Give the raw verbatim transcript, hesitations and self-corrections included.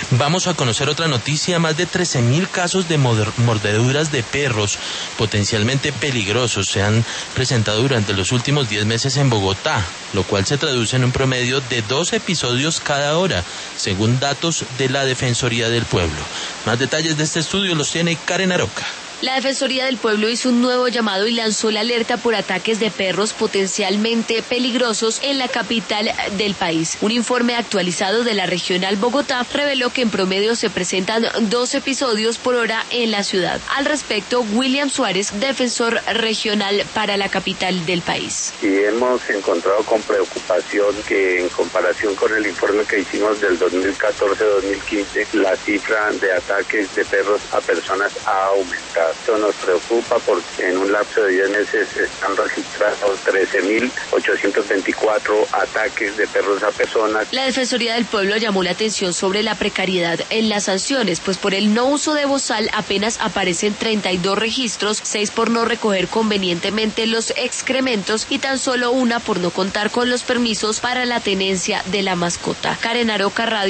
Vamos a conocer otra noticia, más de trece mil casos de mordeduras de perros potencialmente peligrosos se han presentado durante los últimos diez meses en Bogotá, lo cual se traduce en un promedio de dos episodios cada hora, según datos de la Defensoría del Pueblo. Más detalles de este estudio los tiene Karen Aroca. La Defensoría del Pueblo hizo un nuevo llamado y lanzó la alerta por ataques de perros potencialmente peligrosos en la capital del país. Un informe actualizado de la Regional Bogotá reveló que en promedio se presentan dos episodios por hora en la ciudad. Al respecto, William Suárez, defensor regional para la capital del país. Y hemos encontrado con preocupación que en comparación con el informe que hicimos del dos mil catorce dos mil quince, la cifra de ataques de perros a personas ha aumentado. Esto nos preocupa porque en un lapso de diez meses están registrados trece mil ochocientos veinticuatro ataques de perros a personas. La Defensoría del Pueblo llamó la atención sobre la precariedad en las sanciones, pues por el no uso de bozal apenas aparecen treinta y dos registros, seis por no recoger convenientemente los excrementos y tan solo una por no contar con los permisos para la tenencia de la mascota. Karen Aroca, Radio.